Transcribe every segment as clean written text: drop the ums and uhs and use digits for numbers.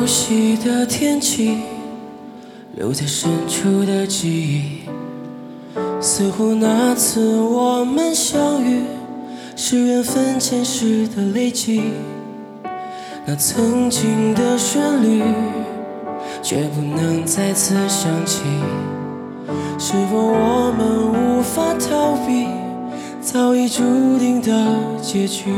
悉的天气，留在深处的记忆，似乎那次我们相遇是缘分前世的累积。那曾经的旋律却不能再次响起，是否我们无法逃避早已注定的结局？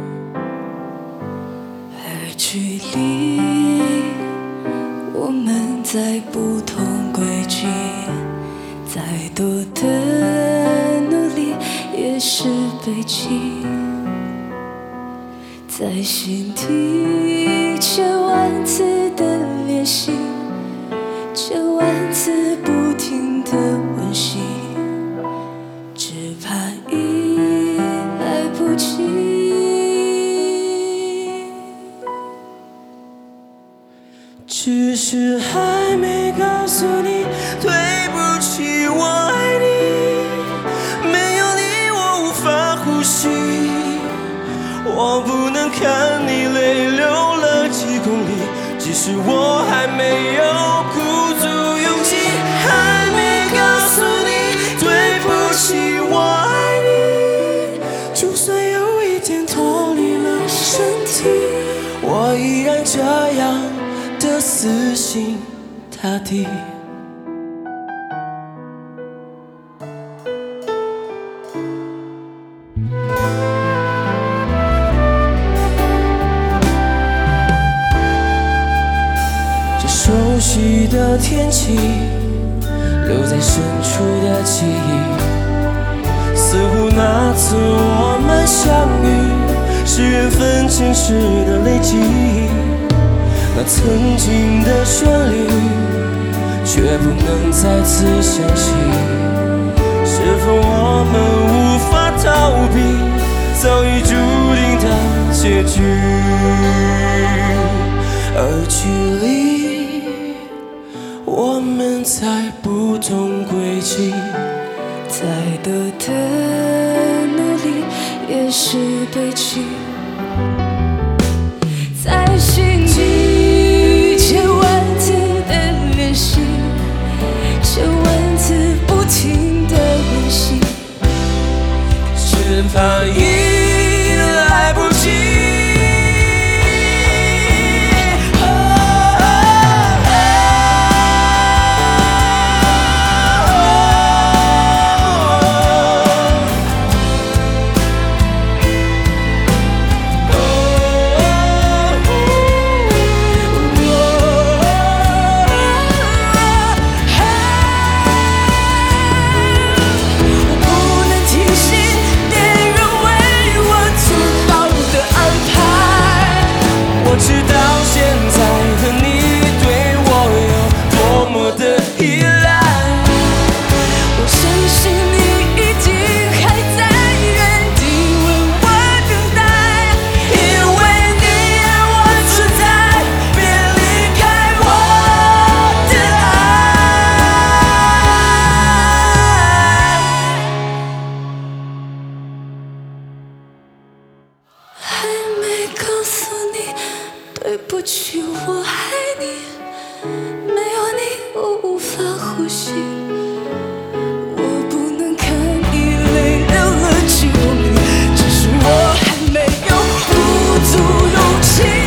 而距离我们在不同轨迹，再多的努力也是悲泣，在心底千万次的练习，千万次不停的温习，只怕已来不及。 只是还没告诉你，对不起，我爱你，没有你我无法呼吸，我不能看你泪流了几公里，只是我还没有鼓足勇气，还没告诉你，对不起，我爱你，就算有一天脱离了身体，我依然这样的死心塌地。这熟悉的天气，留在深处的记忆，似乎那次我们相遇是缘分前世的累积。那曾经的旋律却不能再次响起，是否我们无法逃避早已注定的结局？而距离我们在不同轨迹， 再多的努力也是悲泣，在心底千万次的练习，千万次不停的温习， 只怕已来不及。 对不起，我爱你，没有你我无法呼吸，我不能看你泪流了几公里，只是我还没有鼓足勇气。